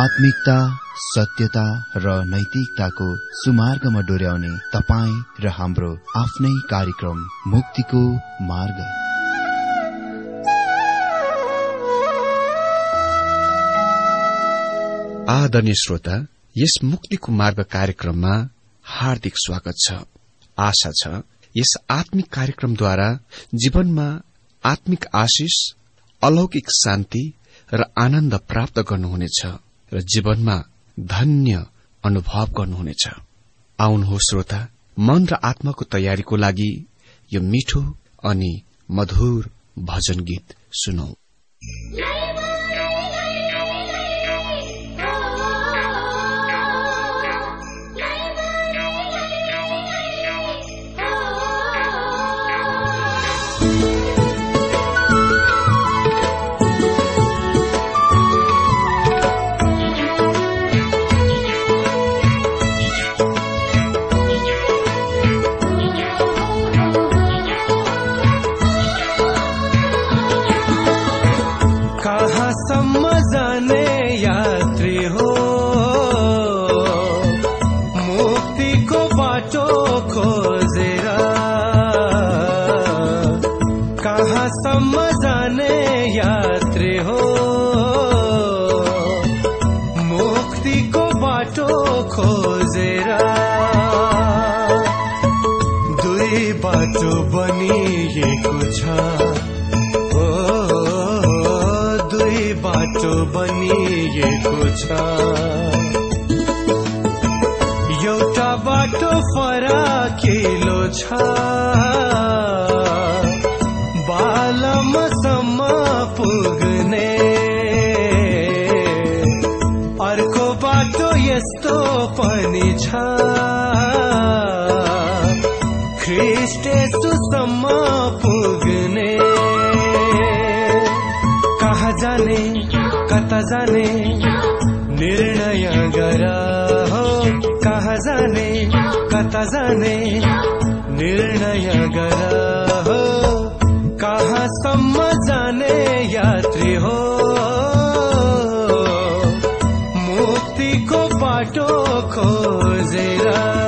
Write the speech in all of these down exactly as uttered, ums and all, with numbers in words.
आत्मिकता, सत्यता र नैतिकताको सुमार्गमा डोर्याउने तपाईँ र हाम्रो आफ्नै कार्यक्रम मुक्तिको मार्ग। आदरणीय श्रोता, यस मुक्तिको मार्ग कार्यक्रममा हार्दिक स्वागत छ। आशा छ यस आत्मिक कार्यक्रमद्वारा जीवनमा आत्मिक आशिष, अलौकिक शान्ति र आनन्द प्राप्त गर्नुहुनेछ र जीवनमा धन्य अनुभव गर्नुहुनेछ। आउनुहोस् श्रोता, मन र आत्माको तयारीको लागि यो मिठो अनि मधुर भजन गीत सुनौ। एउटा बाटो फराकिलो छ, बालमसम्म पुग्ने। अर्को बाटो यस्तो पनि छ, ख्रीष्ट येशूसम्म पुग्ने। कहाँ जाने कता जाने निर्णय गर हो, कहाँ जाने कता जाने निर्णय गर हो। कहाँसम्म जाने यात्री हो, मुक्तिको बाटो खोजेर।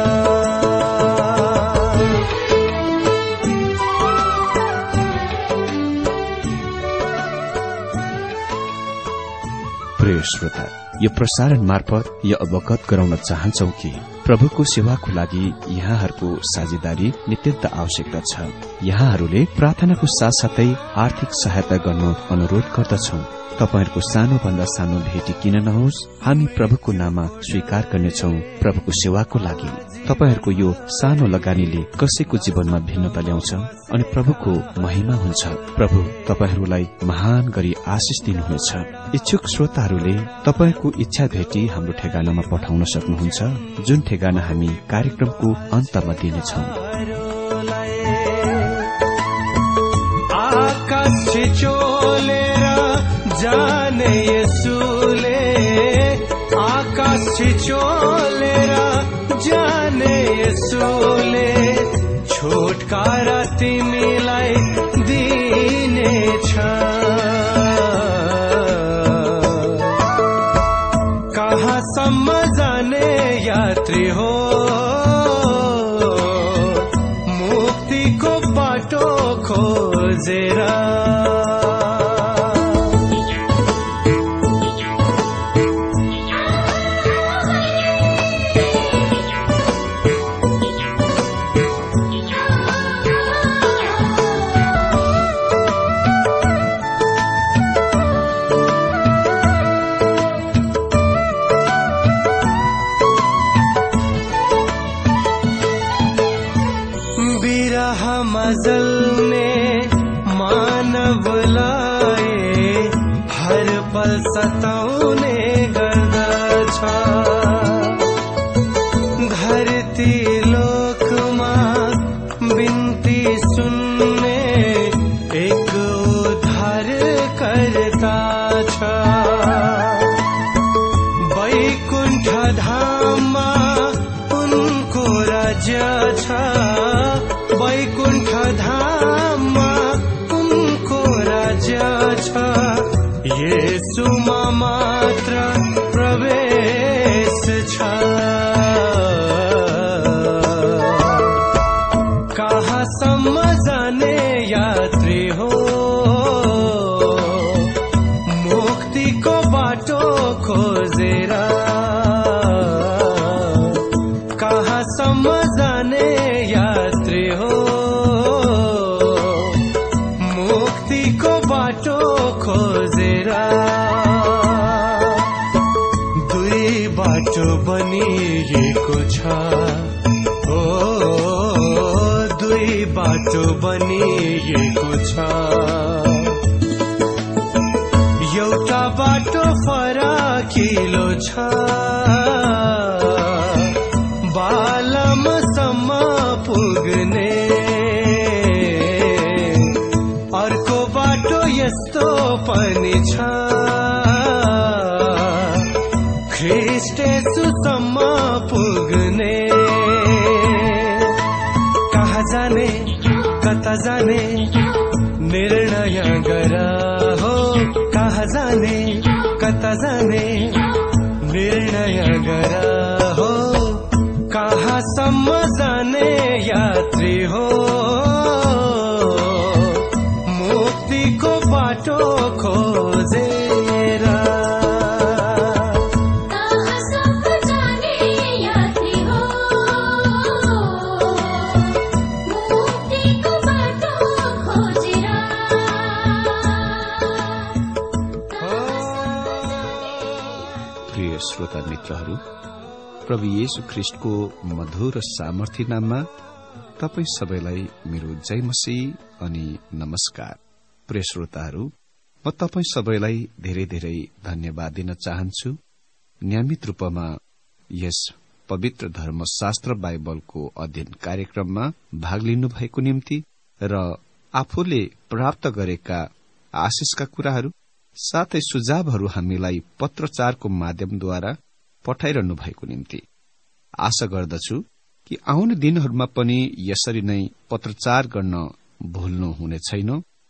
प्रिय श्रोता, यो प्रसारण मार्फत यो अवगत गराउन चाहन्छौ कि प्रभुको सेवाको लागि यहाँहरूको साझेदारी नित्यन्त आवश्यकता छ। यहाँहरूले प्रार्थनाको साथसाथै आर्थिक सहायता गर्नु अनुरोध गर्दछौ। तपाईहरूको सानो भन्दा सानो भेटी किन नहोस्, हामी प्रभुको नाममा स्वीकार गर्नेछौ। प्रभुको सेवाको लागि तपाईहरूको यो सानो लगानीले कसैको जीवनमा भिन्नता ल्याउँछ अनि प्रभुको महिमा हुन्छ। प्रभु तपाईहरूलाई महान गरी आशिष दिनुहुनेछ। इच्छुक श्रोताहरूले तपाईको इच्छा भेटी हाम्रो ठेगानामा पठाउन सक्नुहुन्छ, जुन ठेगाना हामी कार्यक्रमको अन्तमा दिनेछौ। जाने यसुले आकाश छिचोलेर जाने यसुले छुटकारा तिमीलाई दिनेछ। कहाँसम्म जाने यात्री हो, मुक्तिको बाटो खोजेर। जलने मानवलाई हर पल सताउने गर्दछ। धरती लोकमा बिन्ती सुन्ने एक उद्धार करता छ। वैकुण्ठ धाममा उनको राज्य छ। वैकुण्ठ धाममा उनको राज्य छ। येशूमा मात्र प्रवेश कहाँसम्म जाने यात्री हो, मुक्तिको बाटो खोजेर दुई बाटो बनिएको छ। ओ दुई बाटो बनिएको छ। एउटा बाटो फराकिलो छ, बालमसम्म पुग्ने। अर्को बाटो यस्तो पनि छ, ख्रीष्ट येशूसम्म पुग्ने। कहाँ जाने कता जाने निर्णय गर हो, कहाँ जाने कता जाने निर्णय गर हो। कहाँसम्म जाने यात्री हो, मुक्तिको बाटो खोजेर। कहाँसम्म जाने यात्री हो, मुक्तिको बाटो खोजेर। प्रिय श्रोता मित्रहरू, प्रभु येशू ख्रीष्टको मधुर सामर्थ्य नाममा तपाई सबैलाई मेरो जय मसीह अनि नमस्कार। प्रिय श्रोताहरू, म तपाई सबैलाई धेरै धेरै धन्यवाद दिन चाहन्छु। नियमित रूपमा यस पवित्र धर्मशास्त्र बाइबलको अध्ययन कार्यक्रममा भाग लिनुभएको निम्ति र आफूले प्राप्त गरेका आशिषका कुराहरू साथै सुझावहरू हामीलाई पत्रचारको माध्यमद्वारा पठाइरहनु भएको निम्ति आशा गर्दछु कि आउने दिनहरूमा पनि यसरी नै पत्रचार गर्न भुल्नु हुने छैन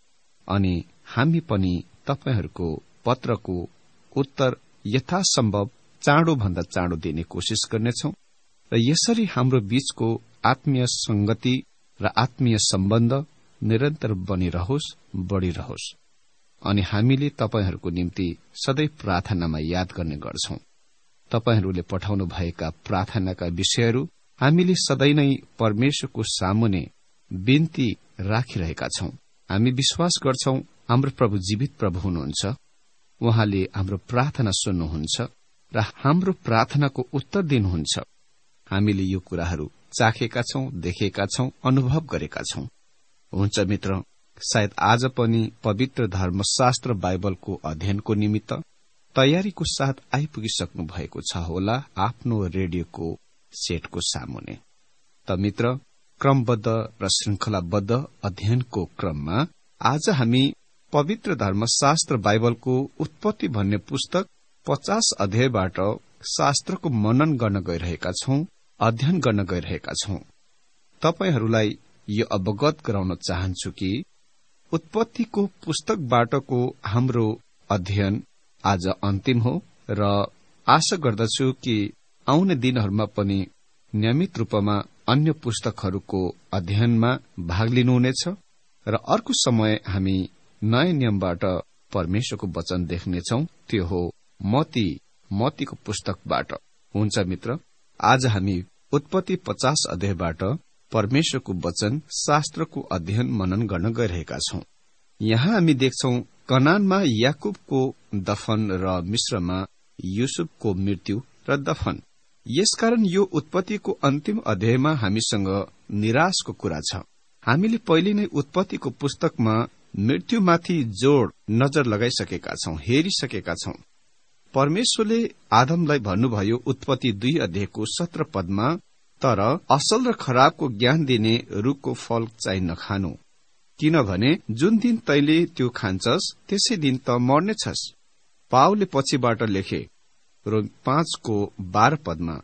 अनि हामी पनि तपाईहरूको पत्रको उत्तर यथासम्भव चाँडो भन्दा चाँडो दिने कोशिश गर्नेछौं र यसरी हाम्रो बीचको आत्मीय संगति र आत्मीय सम्बन्ध निरन्तर बनिरहोस्, बढ़िरहोस्। अनि हामीले तपाईहरूको निम्ति सधैँ प्रार्थनामा याद गर्ने गर्छौं। तपाईहरूले पठाउनु भएका प्रार्थनाका विषयहरू हामीले सधैँ नै परमेश्वरको सामुने बिन्ती राखिरहेका छौं। हामी विश्वास गर्छौं हाम्रो प्रभु जीवित प्रभु हुनुहुन्छ, उहाँले हाम्रो प्रार्थना सुन्नुहुन्छ र हाम्रो प्रार्थनाको उत्तर दिनुहुन्छ। हामीले यो कुराहरू चाखेका छौं, देखेका छौं, अनुभव गरेका छौं। हुन्छ मित्र, सायद आज पनि पवित्र धर्मशास्त्र बाइबलको अध्ययनको निमित्त तयारीको साथ आइपुगिसक्नु भएको छ होला आफ्नो रेडियोको सेटको सामुने। त मित्र, क्रमबद्ध र श्रृंखलाबद्ध अध्ययनको क्रममा आज हामी पवित्र धर्मशास्त्र बाइबलको उत्पत्ति भन्ने पुस्तक पचास अध्यायबाट शास्त्रको मनन गर्न गइरहेका छौं, अध्ययन गर्न गइरहेका छौं। तपाईहरूलाई यो अवगत गराउन चाहन्छु कि उत्पत्तिको पुस्तकबाटको हाम्रो अध्ययन आज अन्तिम हो र आशा गर्दछु कि आउने दिनहरूमा पनि नियमित रूपमा अन्य पुस्तकहरूको अध्ययनमा भाग लिनुहुनेछ र अर्को समय हामी नयाँ नियमबाट परमेश्वरको वचन देख्नेछौं। त्यो हो मती मतीको पुस्तकबाट। हुन्छ मित्र, आज हामी उत्पत्ति पचास अध्यायबाट परमेश्वरको वचन शास्त्रको अध्ययन मनन गर्न गइरहेका छौं। यहाँ हामी देख्छौं कनानमा याकुबको दफन र मिश्रमा युसुफको मृत्यु र दफन। यसकारण यो उत्पत्तिको अन्तिम अध्यायमा हामीसँग निराशको कुरा छ। हामीले पहिले नै उत्पत्तिको पुस्तकमा मृत्युमाथि जोड़ नजर लगाइसकेका छौं, हेरिसकेका छौं। परमेश्वरले आदमलाई भन्नुभयो उत्पत्ति दुई अध्यायको सत्र पदमा, तर असल र खराबको ज्ञान दिने रुखको फल चाहिँ नखानु, किनभने जुन दिन तैले त्यो खान्छस् त्यसै दिन त मर्नेछस्। पावलले पछिबाट लेखे रोम पाँचको बाह्र पदमा,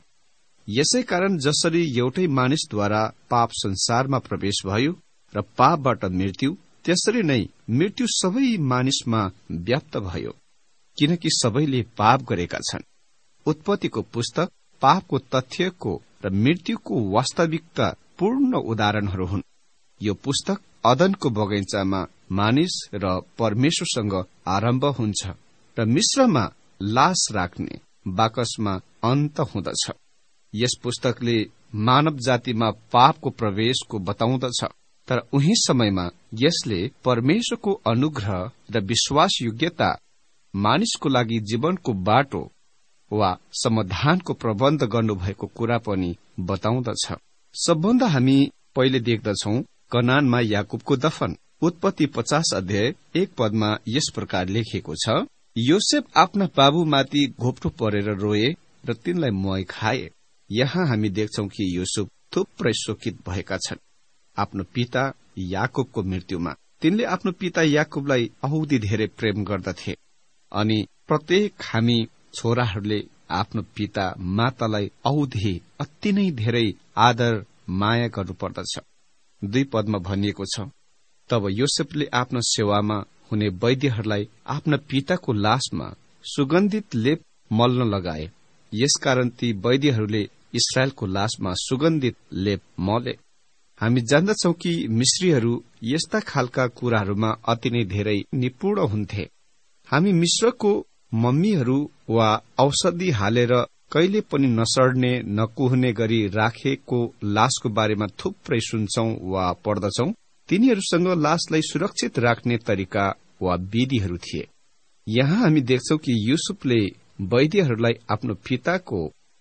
यसै कारण जसरी एउटै मानिसद्वारा पाप संसारमा प्रवेश भयो र पापबाट मृत्यु, त्यसरी नै मृत्यु सबै मानिसमा व्याप्त भयो, किनकि सबैले पाप गरेका छन्। उत्पत्तिको पुस्तक पापको तथ्यको र मृत्युको वास्तविकता पूर्ण उदाहरणहरू हुन्। यो पुस्तक अदनको बगैँचामा मानिस र परमेश्वरसँग आरम्भ हुन्छ र मिश्रमा लाश राख्ने बाकसमा अन्त हुँदछ। यस पुस्तकले मानव जातिमा पापको प्रवेशको बताउँदछ, तर उही समयमा यसले परमेश्वरको अनुग्रह र विश्वास योग्यता, मानिसको लागि जीवनको बाटो वा समाधानको प्रबन्ध गर्नुभएको कुरा पनि बताउँदछ। सबभन्दा हामी पहिले देख्दछौ कनानमा याकुबको दफन। उत्पत्ति पचास अध्याय एक पदमा यस प्रकार लेखिएको छ, योसेफ आफ्ना बाबुमाथि घोप्टो परेर रोए र तिनलाई मय खाए। यहाँ हामी देख्छौ कि योसेफ थुप्रै शोकित भएका छन् आफ्नो पिता याकुबको मृत्युमा। तिनले आफ्नो पिता याकुबलाई औधी धेरै प्रेम गर्दथे अनि प्रत्येक हामी छोराहरूले आफ्नो पिता मातालाई औधी अति नै धेरै आदर माया गर्नुपर्दछ। दुई पदमा भनिएको छ, तब योसेफले आफ्नो सेवामा हुने वैद्यहरूलाई आफ्ना पिताको लासमा सुगन्धित लेप मल्न लगाए। यसकारण ती वैद्यहरूले इस्राएलको लासमा सुगन्धित लेप मले। हामी जान्दछौ कि मिश्रीहरू यस्ता खालका कुराहरूमा अति नै धेरै निपुण हुन्थे। हामी मिश्रको मम्मीहरू वा औषधि हालेर कहिले पनि नसड्ने नकुहने गरी राखेको लासको बारेमा थुप्रै सुन्छौं वा पढ्दछौ। तिनीहरूसँग लासलाई सुरक्षित राख्ने तरिका वा विधिहरू थिए। यहाँ हामी देख्छौ कि युसुफले वैद्यहरूलाई आफ्नो पिताको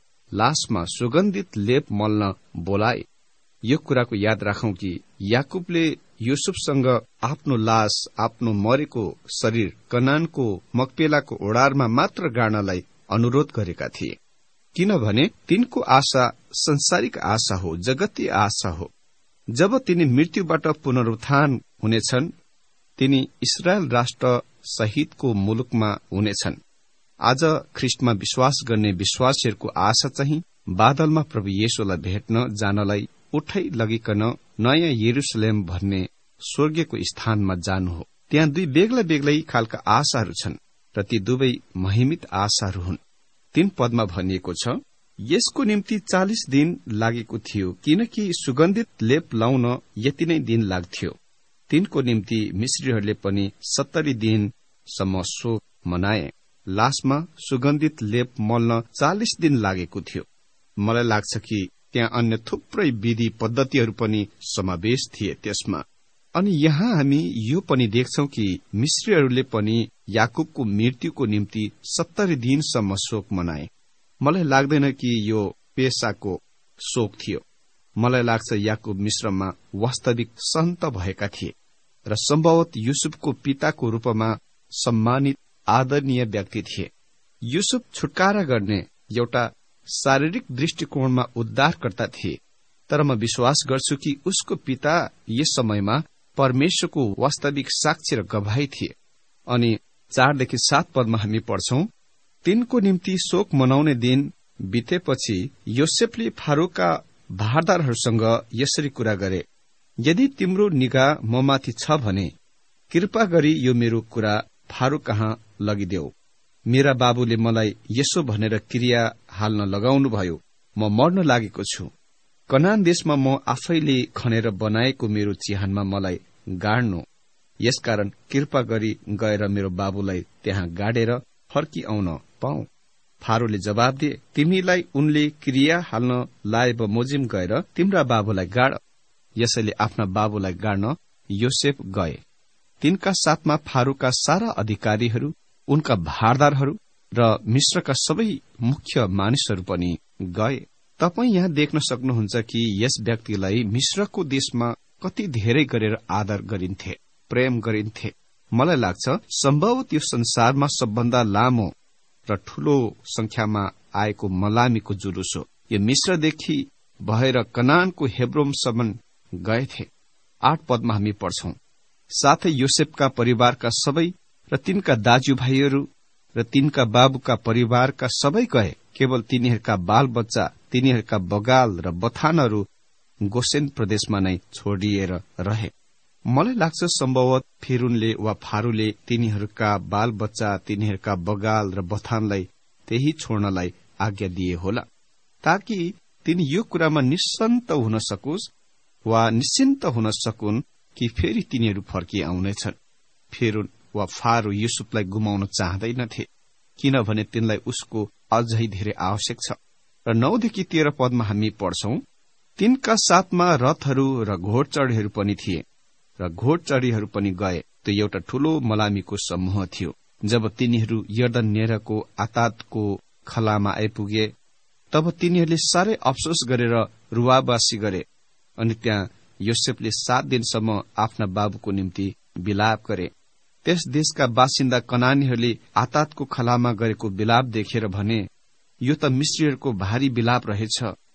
लासमा सुगन्धित लेप मल्न बोलाए। यो कुराको याद राखौं कि याकुबले युसुफसँग आफ्नो लास, आफ्नो मरेको शरीर कनानको मकपेलाको ओडारमा मात्र गाड्नलाई अनुरोध गरेका थिए, किनभने तिनको आशा संसारिक आशा हो, जगतीय आशा हो। जब तिनी मृत्युबाट पुनरुत्थान हुनेछन्, तिनी इस्राएल राष्ट्र सहितको मुलुकमा हुनेछन्। आज ख्रिस्टमा विश्वास गर्ने विश्वासीहरूको आशा चाहिँ बादलमा प्रभु येशूलाई भेट्न जानलाई उठै लगिकन नयाँ यरुशलेम भन्ने स्वर्गीयको स्थानमा जानु हो। त्यहाँ दुई बेग्ला बेग्लै खालका आशाहरू छन् र ती दुवै महिमित आशाहरू हुन्। तीन पदमा भनिएको छ, यसको निम्ति चालिस दिन लागेको थियो, किनकि सुगन्धित लेप लाउन यति नै दिन लाग्थ्यो। तिनको निम्ति मिश्रीहरूले पनि सत्तरी दिनसम्म शोक मनाए। लासमा सुगन्धित लेप मल्न चालिस दिन लागेको थियो। मलाई लाग्छ कि त्यहाँ अन्य थुप्रै विधि पद्धतिहरू पनि समावेश थिए त्यसमा। अनि यहाँ हामी यो पनि देख्छौ कि मिश्रीहरूले पनि याकुबको मृत्युको निम्ति सत्तरी दिनसम्म शोक मनाए। मलाई लाग्दैन कि यो पेशाको शोक थियो। मलाई लाग्छ याकुब मिश्रमा वास्तविक सन्त भएका थिए र सम्भवत युसुफको पिताको रूपमा सम्मानित आदरणीय व्यक्ति थिए। युसुफ छुटकारा गर्ने एउटा शारीरिक दृष्टिकोणमा उद्धारकर्ता थिए, तर म विश्वास गर्छु कि उसको पिता यस समयमा परमेश्वरको वास्तविक साक्षी र गवाही थिए। अनि चारदेखि सात पदमा हामी पढ्छौं, तिनको निम्ति शोक मनाउने दिन बितेपछि योसेफले फारोका भारदारहरूसँग यसरी कुरा गरे, यदि तिम्रो निगाह ममाथि छ भने कृपा गरी यो मेरो कुरा फारो कहाँ लगिदेऊ। मेरा बाबुले मलाई यसो भनेर क्रिया हाल्न लगाउनुभयो, म मर्न लागेको छु। कनान देशमा म आफैले खनेर बनाएको मेरो चिहानमा मलाई गाड्नु। यसकारण कृपा गरी गएर मेरो बाबुलाई त्यहाँ गाडेर फर्की आउन पाऊ। फारोले जवाब दिए, तिमीलाई उनले क्रिया हाल्न लाए बमोजिम गएर तिम्रा बाबुलाई गाड। यसैले आफ्ना बाबुलाई गाड्न योसेफ गए। तिनका साथमा फारोका सारा अधिकारीहरू, उनका भारदारहरू र मिश्रका सबै मुख्य मानिसहरू पनि गए। तपाई यहाँ देख्न सक्नुहुन्छ कि यस व्यक्तिलाई मिश्रको देशमा कति धेरै गरेर आदर गरिन्थे, प्रेम गरिन्थे। मलाई लाग्छ सम्भवत यो संसारमा सबभन्दा लामो र ठूलो संख्यामा आएको मलामीको जुलुस हो। यो मिश्रदेखि भएर कनानको हेब्रोनसम्म गएथे। आठ पदमा हामी पढ्छौं, साथै योसेफका परिवारका सबै र तिनका दाजुभाइहरू र तिनका बाबुका परिवारका सबै गए। केवल तिनीहरूका बाल बच्चा, तिनीहरूका बगाल र बथानहरू गोसेन प्रदेशमा नै छोडिएर रहे। मलाई लाग्छ सम्भवत फिरुनले वा फारूले तिनीहरूका बाल बच्चा, तिनीहरूका बगाल र बथानलाई त्यही छोड्नलाई आज्ञा दिए होला, ताकि तिनी यो कुरामा निश्चिन्त हुन सकोस् वा निश्चिन्त हुन सकुन् कि फेरि तिनीहरू फर्की आउनेछन्। फिरुन वा फारो युसुफलाई गुमाउन चाहँदैनथे, किनभने तिनलाई उसको अझै धेरै आवश्यक छ। र नौदेखि तेह्र पदमा हामी पढ्छौं, तिनका साथमा रथहरू र घोडचढीहरू पनि थिए र घोडचढीहरू पनि गए। त्यो एउटा ठूलो मलामीको समूह थियो। जब तिनीहरू यर्दन नेरको आतातको खलामा आइपुगे तब तिनीहरूले साह्रै अफसोस गरेर रुवाबासी गरे। अनि त्यहाँ योसेफले सात दिनसम्म आफ्ना बाबुको निम्ति विलाप गरे। त्यस देशका बासिन्दा कनानीहरूले आतातको खलामा गरेको विलाप देखेर भने, यो त मिस्रीहरूको भारी विलाप रहेछ।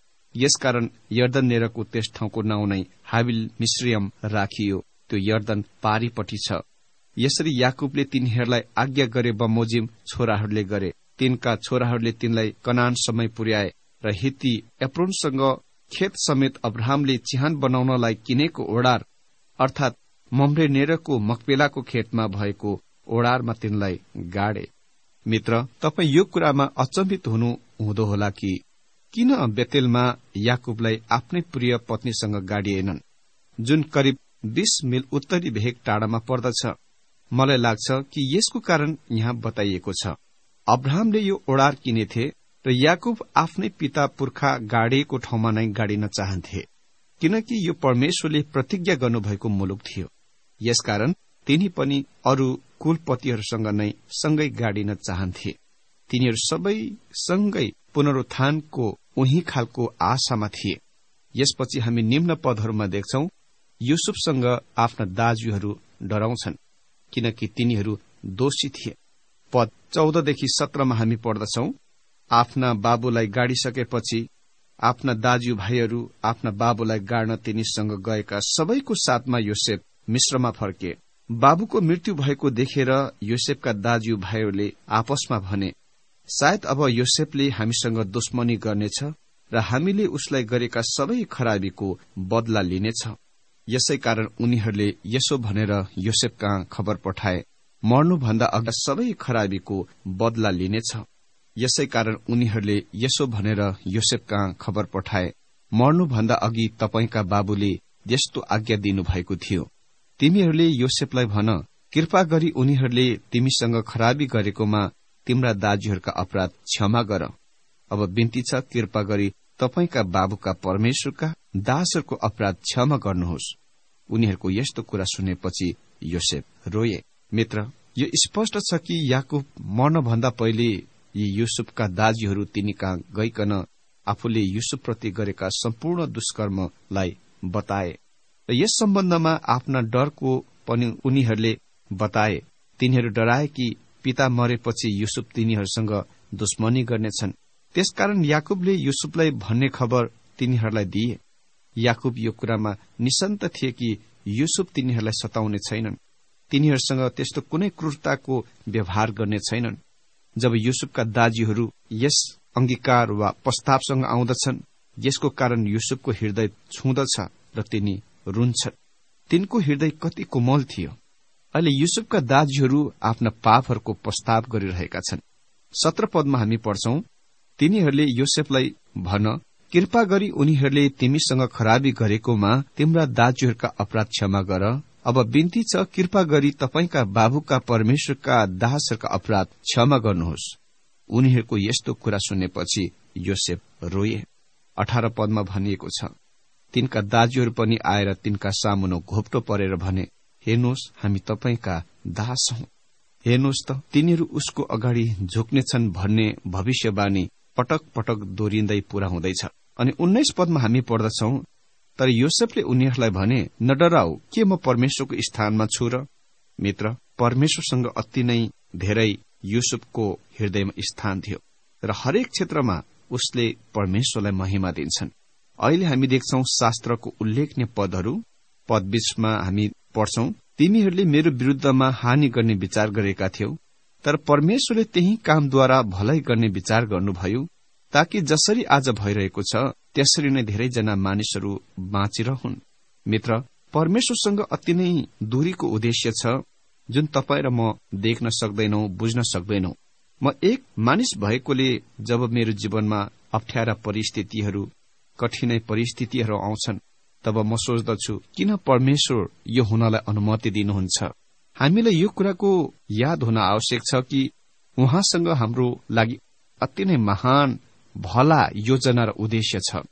यसकारण यर्दन नेरको त्यस ठाउँको नाउँ नै हाबिल मिश्रियम राखियो। त्यो यर्दन पारीपट्टि छ। यसरी याकुबले तिनीहरूलाई आज्ञा गरे बमोजिम छोराहरूले गरे। तिनका छोराहरूले तिनलाई कनान समय पुर्याए र हित्ती एप्रोनसँग खेत समेत अब्राहमले चिहान बनाउनलाई किनेको ओडार अर्थात मम्रे नेरको मकपेलाको खेतमा भएको ओडारमा तिनलाई गाडे। मित्र, तपाई यो कुरामा अचम्भित हुनु हुँदो होला कि किन बेतेलमा याकुबलाई आफ्नै प्रिय पत्नीसँग गाडिएनन्, जुन करिब बीस मिल उत्तरी भेग टाढामा पर्दछ। मलाई लाग्छ कि यसको कारण यहाँ बताइएको छ। अब्राहमले यो ओडार किनेथे र याकुब आफ्नै पिता पुर्खा गाडिएको ठाउँमा नै गाडिन चाहन्थे, किनकि यो परमेश्वरले प्रतिज्ञा गर्नुभएको मुलुक थियो। यसकारण तिनी पनि अरू कुलपतिहरूसँग नै सँगै गाडिन चाहन्थे। तिनीहरू सबै सँगै पुनरुत्थानको उही खालको आशामा थिए। यसपछि हामी निम्न पदहरूमा देख्छौं, युसुफसँग आफ्ना दाजुहरू डराउँछन् किनकि तिनीहरू दोषी थिए। पद चौधदेखि सत्रमा हामी पढ्दछौं, आफ्ना बाबुलाई गाडिसकेपछि आफ्ना दाजु भाइहरू आफ्ना बाबुलाई गाड्न तिनीसँग गएका सबैको साथमा योसेफ मिश्रमा फर्के। बाबुको मृत्यु भएको देखेर योसेफका दाजु भाइहरूले आपसमा भने, सायद अब योसेफले हामीसँग दुश्मनी गर्नेछ र हामीले उसलाई गरेका सबै खराबीको बदला लिनेछ। यसै कारण उनीहरूले यसो भनेर योसेफ कहाँ खबर पठाए, मर्नुभन्दा अघि सबै खराबीको बदला लिनेछ। यसै कारण उनीहरूले यसो भनेर योसेफ कहाँ खबर पठाए, मर्नुभन्दा अघि तपाईका बाबुले यस्तो आज्ञा दिनुभएको थियो, तिमीहरूले योसेफलाई भन, कृपा गरी उनीहरूले तिमीसँग खराबी गरेकोमा तिम्रा दाजुहरूका अपराध क्षमा गर। अब बिन्ती छ, कृपा गरी तपाईका बाबुका परमेश्वरका दासहरूको अपराध क्षमा गर्नुहोस्। उनीहरूको यस्तो कुरा सुनेपछि योसेफ रोए। मित्र, यो स्पष्ट छ कि याकुब मर्नभन्दा पहिले यी युसुफका दाजुहरू तिनी कहाँ गइकन आफूले युसुफप्रति गरेका सम्पूर्ण दुष्कर्मलाई बताए र यस सम्बन्धमा आफ्ना डरको पनि उनीहरूले बताए। तिनीहरू डराए कि पिता मरेपछि युसुफ तिनीहरूसँग दुश्मनी गर्नेछन्। त्यसकारण याकुबले युसुफलाई भन्ने खबर तिनीहरूलाई दिए। याकुब यो कुरामा निश्चिन्त थिए कि युसुफ तिनीहरूलाई सताउने छैनन्, तिनीहरूसँग त्यस्तो कुनै क्रूरताको व्यवहार गर्ने छैनन्। जब युसुफका दाजुहरू यस अंगीकार वा प्रस्तावसँग आउँदछन्, यसको कारण युसुफको हृदय छुँदछ र तिनी रुन्छन्। तिनको हृदय कति कोमल थियो। अहिले युसुफका दाजुहरू आफ्ना पापहरूको प्रस्ताव गरिरहेका छन्। सत्र पदमा हामी पढ्छौं, तिनीहरूले योसेफलाई भन, कृपा गरी उनीहरूले तिमीसँग खराबी गरेकोमा तिम्रा दाजुहरूका अपराध क्षमा गर। अब बिन्ती छ, कृपा गरी तपाईका बाबुका परमेश्वरका दासहरूका अपराध क्षमा गर्नुहोस्। उनीहरूको यस्तो कुरा सुनेपछि योसेफ रोए। अठार पदमा भनिएको छ, तिनका दाजुहरू पनि आएर तिनका सामुनो घोप्टो परेर भने, हेर्नुहोस्, हामी तपाईका दास हौं। हेर्नुहोस् त, तिनीहरू उसको अगाडि झुक्नेछन् भन्ने भविष्यवाणी पटक पटक दोहोरिँदै पूरा हुँदैछ। अनि उन्नाइस पदमा हामी पढ्दछौं, तर योसेफले उनीहरूलाई भने, नडराऊ, के म परमेश्वरको स्थानमा छु र? मित्र, परमेश्वरसँग अति नै धेरै युसुफको हृदयमा स्थान थियो र हरेक क्षेत्रमा उसले परमेश्वरलाई महिमा दिन्छन्। अहिले हामी देख्छौं शास्त्रको उल्लेखनीय पदहरू। पद बीचमा हामी पढ्छौं, तिमीहरूले मेरो विरूद्धमा हानि गर्ने विचार गरेका थियौ, तर परमेश्वरले त्यही कामद्वारा भलाइ गर्ने विचार गर्नुभयो, ताकि जसरी आज भइरहेको छ त्यसरी नै धेरैजना मानिसहरू बाँचिरहन्। मित्र, परमेश्वरसँग अति नै दूरीको उद्देश्य छ, जुन तपाईँ र म देख्न सक्दैनौ, बुझ्न सक्दैनौ। म एक मानिस भएकोले जब मेरो जीवनमा अप्ठ्यारा परिस्थितिहरू, कठिनै परिस्थितिहरू आउँछन्, तब म सोच्दछु, किन परमेश्वर यो हुनलाई अनुमति दिनुहुन्छ? हामीलाई यो कुराको याद हुन आवश्यक छ कि उहाँसँग हाम्रो लागि अति नै महान भला योजना र उद्देश्य छ।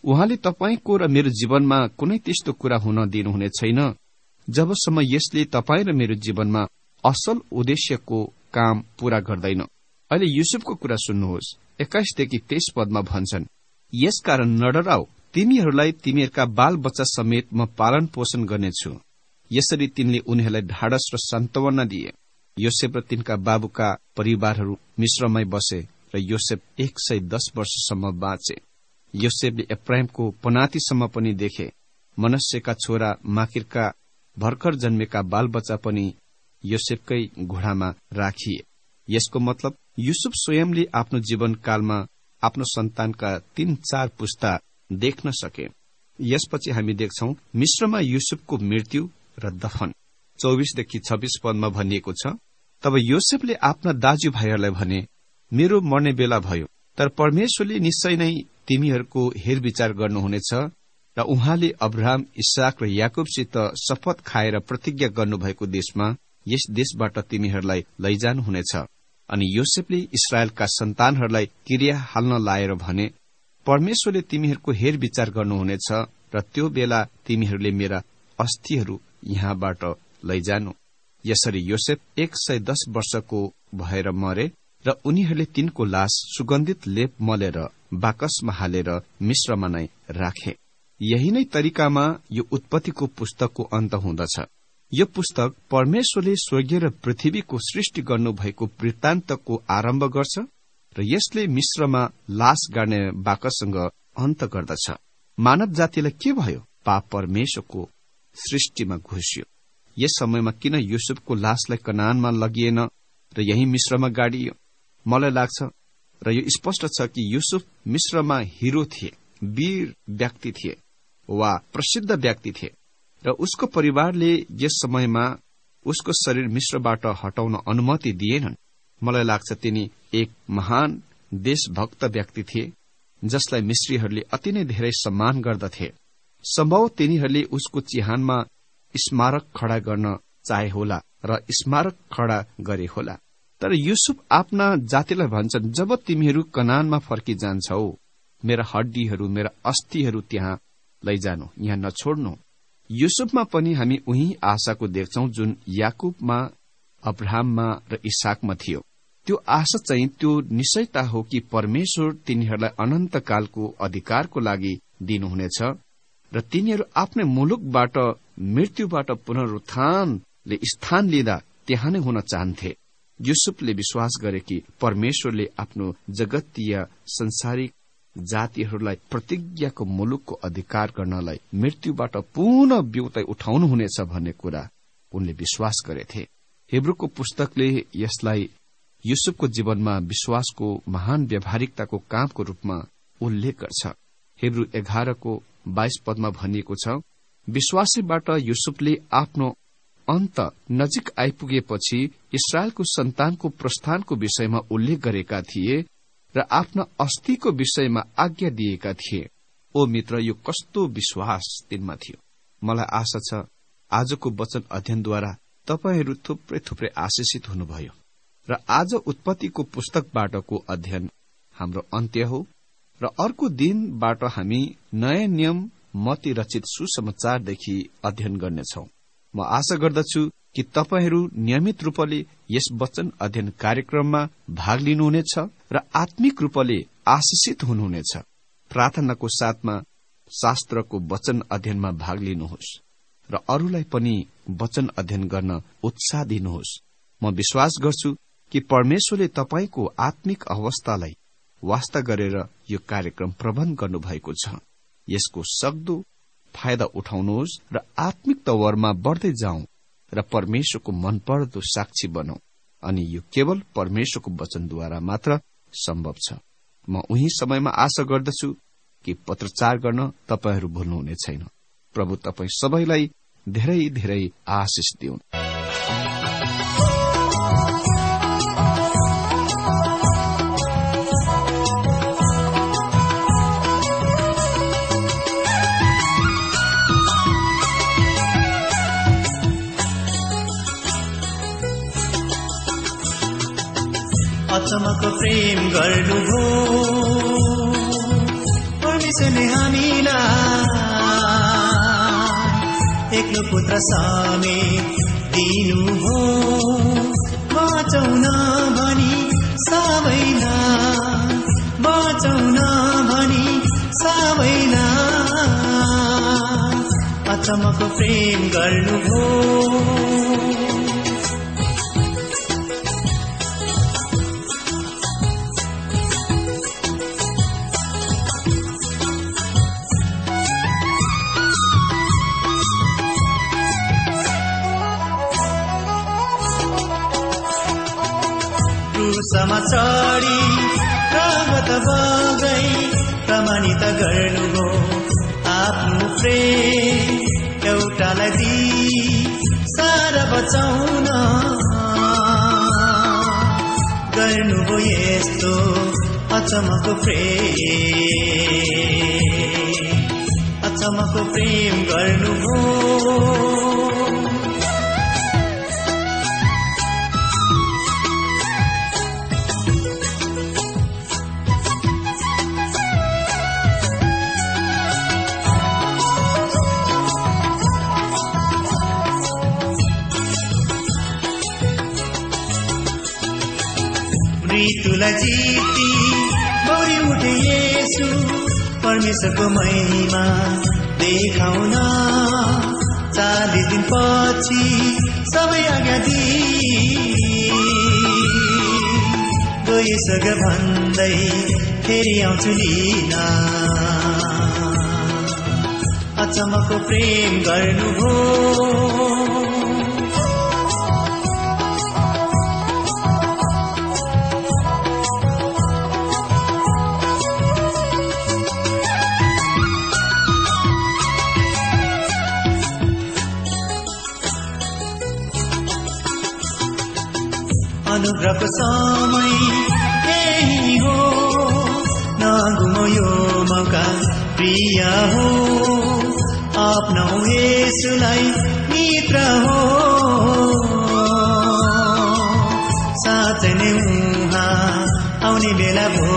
उहाँले तपाईको र मेरो जीवनमा कुनै त्यस्तो कुरा हुन दिनुहुने छैन जबसम्म यसले तपाईँ र मेरो जीवनमा असल उद्देश्यको काम पूरा गर्दैन। अहिले युसुफको कुरा सुन्नुहोस्। एक्काइसदेखि तेइस पदमा भन्छन्, यसकारण नडराऊ, तिमीहरूलाई तिमीहरूका बाल बच्चा समेत म पालन पोषण गर्नेछु। यसरी तिनले उनीहरूलाई ढाडस र सान्त्वना दिए। योसेफ र तिनका बाबुका परिवारहरू मिश्रमै बसे र योसेफ एक सय दस वर्षसम्म बाँचे। योसेफले एफ्राइमको पनातीसम्म पनि देखे। मनस्यका छोरा माकिरका भर्खर जन्मेका बालबच्चा पनि योसेफकै घोडामा राखिए। यसको मतलब युसुफ स्वयंले आफ्नो जीवनकालमा आफ्नो सन्तानका तीन चार पुस्ता देख्न सके। यसपछि हामी देख्छौं मिश्रमा युसुफको मृत्यु र दफन। चौबीसदेखि छब्बीस पदमा भनिएको छ, तब योसेफले आफ्ना दाजुभाइहरूलाई भने, मेरो मर्ने बेला भयो, तर परमेश्वरले निश्चय नै तिमीहरूको हेरविचार गर्नुहुनेछ र उहाँले अब्राहम, इसाक र याकुबसित शपथ खाएर प्रतिज्ञा गर्नुभएको देशमा यस देशबाट तिमीहरूलाई लैजानुहुनेछ। अनि योसेफले इस्राएलका सन्तानहरूलाई किरिया हाल्न लाएर भने, परमेश्वरले तिमीहरूको हेरविचार गर्नुहुनेछ र त्यो बेला तिमीहरूले मेरा अस्थिहरू यहाँबाट लैजानु। यसरी योसेफ एक सय दस वर्षको भएर मरे र उनीहरूले तिनको लाश सुगन्धित लेप मलेर बाकसमा हालेर मिश्रमा नै राखे। यही नै तरिकामा यो उत्पत्तिको पुस्तकको अन्त हुँदछ। यो पुस्तक परमेश्वरले स्वर्गीय र पृथ्वीको सृष्टि गर्नुभएको वृत्तान्तको आरम्भ गर्छ र यसले मिश्रमा लाश गाड्ने बाकससँग अन्त गर्दछ। मानव जातिलाई के भयो? पाप परमेश्वरको सृष्टिमा घुस्यो। यस समयमा किन युसुफको लाशलाई कनानमा लगिएन र यही मिश्रमा गाडियो? मलाई लाग्छ र यो स्पष्ट छ कि युसुफ मिश्रमा हिरो थिए, वीर व्यक्ति थिए वा प्रसिद्ध व्यक्ति थिए र उसको परिवारले यस समयमा उसको शरीर मिश्रबाट हटाउन अनुमति दिएनन्। मलाई लाग्छ तिनी एक महान देशभक्त व्यक्ति थिए जसलाई मिश्रीहरूले अति नै धेरै सम्मान गर्दथे। सम्भव तिनीहरूले उसको चिहानमा स्मारक खड़ा गर्न चाहे होला र स्मारक खड़ा गरे होला। तर युसुफ आफ्ना जातिलाई भन्छन्, जब तिमीहरू कनानमा फर्किजान्छौ, मेरा हड्डीहरू, मेरा अस्थिहरू त्यहाँ लैजानु, यहाँ नछोड्नु। युसुफमा पनि हामी उही आशाको देख्छौं जुन याकुबमा, अब्राहममा र इसाकमा थियो। त्यो आशा चाहिँ त्यो निश्चयता हो कि परमेश्वर तिनीहरूलाई अनन्तकालको अधिकारको लागि दिनुहुनेछ र तिनीहरू आफ्नै मुलुकबाट, मृत्युबाट पुनरुत्थानले स्थान लिँदा त्यहाँ नै हुन चाहन्थे। युसुफले विश्वास गरे कि परमेश्वरले आफ्नो जगतीय संसारिक जातिहरूलाई प्रतिज्ञाको मुलुकको अधिकार गर्नलाई मृत्युबाट पुनः बिउतै उठाउनुहुनेछ भन्ने कुरा उनले विश्वास गरेथे। हिब्रूको पुस्तकले यसलाई युसुफको जीवनमा विश्वासको महान व्यावहारिकताको कामको रूपमा उल्लेख गर्छ। हिब्रू एघारको बाइस पदमा भनिएको छ, विश्वासबाट युसुफले आफ्नो अन्त नजिक आइपुगेपछि इस्राएलको सन्तानको प्रस्थानको विषयमा उल्लेख गरेका थिए र आफ्ना अस्थिको विषयमा आज्ञा दिएका थिए। ओ मित्र, यो कस्तो विश्वास तिनमा थियो। मलाई आशा छ आजको वचन अध्ययनद्वारा तपाईहरू थुप्रै थुप्रै आशिषित हुनुभयो र आज उत्पत्तिको पुस्तकबाटको अध्ययन हाम्रो अन्त्य हो र अर्को दिनबाट हामी नयाँ नियम मती रचित सुसमाचारदेखि अध्ययन गर्नेछौं। म आशा गर्दछु कि तपाईहरू नियमित रूपले यस वचन अध्ययन कार्यक्रममा भाग लिनुहुनेछ र आत्मिक रूपले आशिषित हुनुहुनेछ। प्रार्थनाको साथमा शास्त्रको वचन अध्ययनमा भाग लिनुहोस् र अरूलाई पनि वचन अध्ययन गर्न उत्साह दिनुहोस्। म विश्वास गर्छु कि परमेश्वरले तपाईको आत्मिक अवस्थालाई वास्ता गरेर यो कार्यक्रम प्रबन्ध गर्नुभएको छ। यसको सक्दो फाइदा उठाउनुहोस् र आत्मिक तवरमा बढ्दै जाउँ र परमेश्वरको मनपर्दो साक्षी बनौं। अनि यो केवल परमेश्वरको वचनद्वारा मात्र सम्भव छ। म उही समयमा आशा गर्दछु कि पत्रचार गर्न तपाईहरू भुल्नुहुने छैन। प्रभु तपाई सबैलाई धेरै धेरै आशिष दिउन्। अचम्मको प्रेम गर्नुभयो, यसले हामीलाई एक्लो पुत्र समेत दिनु हो बचाउन भनी सबैलाई बचाउन भनी सबैलाई अचम्मको प्रेम गर्नु हो क्रुसमा चढी रगत बगाई प्रमाणित गर्नुभयो आफ्नो प्रेम एउटालाई दी सारा बचाउन गर्नुभयो यस्तो अचम्मको प्रेम अचम्मको प्रेम गर्नुभयो मृत्युलाई जिती बौरी उठे येशू परमेश्वरको महिमा देखाउन चालीस दिन पछि सबै आज्ञा गइसक भन्दै फेरि आउँछु लिन अचम्मको प्रेम गर्नुभयो अनुग्रहको समय यही हो नगुमो यो मौका प्रिय हो अपनाऊ येशूलाई मित्र हो साँच्चै नै उहाँ आउने बेला भो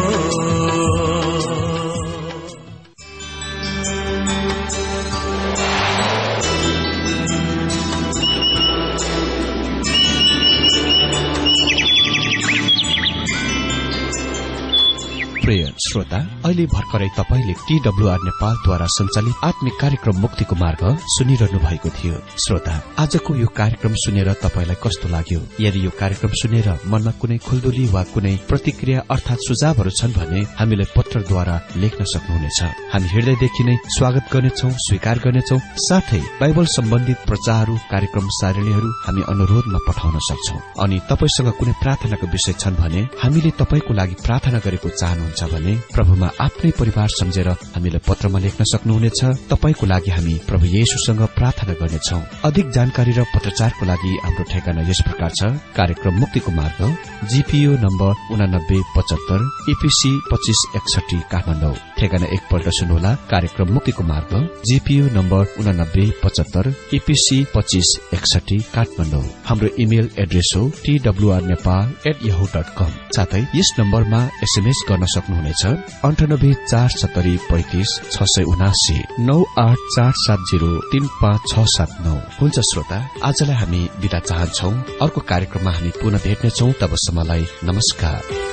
प्रिय श्रोता, अहिले भर्खरै तपाईले टीडब्ल्यूआर नेपालद्वारा सञ्चालित आत्मिक कार्यक्रम मुक्तिको मार्ग सुनिरहनु भएको थियो। श्रोता, आजको यो कार्यक्रम सुनेर तपाईलाई कस्तो लाग्यो? यदि यो कार्यक्रम सुनेर मनमा कुनै खुल्दुली वा कुनै प्रतिक्रिया अर्थात सुझावहरू छन् भने हामीलाई पत्रद्वारा लेख्न सक्नुहुनेछ। हामी हृदयदेखि नै स्वागत गर्नेछौं, स्वीकार गर्नेछौं। साथै बाइबल सम्बन्धित प्रचारहरू, कार्यक्रम सारणीहरू हामी अनुरोधमा पठाउन सक्छौं। अनि तपाईसँग कुनै प्रार्थनाको विषय छन् भने हामीले तपाईको लागि प्रार्थना गरेको चाहनुहुन्छ भने प्रभुमा आफ्नै परिवार सम्झेर हामीलाई पत्रमा लेख्न सक्नुहुनेछ। तपाईको लागि हामी प्रभु येशूसँग प्रार्थना गर्नेछौं। अधिक जानकारी र पत्रचारको लागि हाम्रो ठेगाना यस प्रकार छ। कार्यक्रम मुक्तिको मार्ग, जीपीओ नम्बर उनानब्बे पचहत्तर ईपीसी पच्चीस एकसठी काठमाडौँ। ठेगाना एकपल्ट सुन्नुहोला। कार्यक्रम मुक्तिको मार्ग, जीपीओ नम्बर उनानब्बे पचहत्तर ईपीसी पच्चीस एकसठी काठमाडौँ। हाम्रो इमेल एड्रेस हो TWR Nepal at Yahoo dot com. साथै यस नम्बरमा एसएमएस गर्न सक्नुहुनेछ अन्ठानब्बे चार सत्तरी पैंतिस छ सय उनासी नौ आठ चार सात जीरो तीन पाँच छ सात नौ। हुन्छ श्रोता, आजलाई हामी बिदा चाहन्छौ। अर्को कार्यक्रममा हामी पुनः भेट्नेछौ। तबसम्मलाई नमस्कार।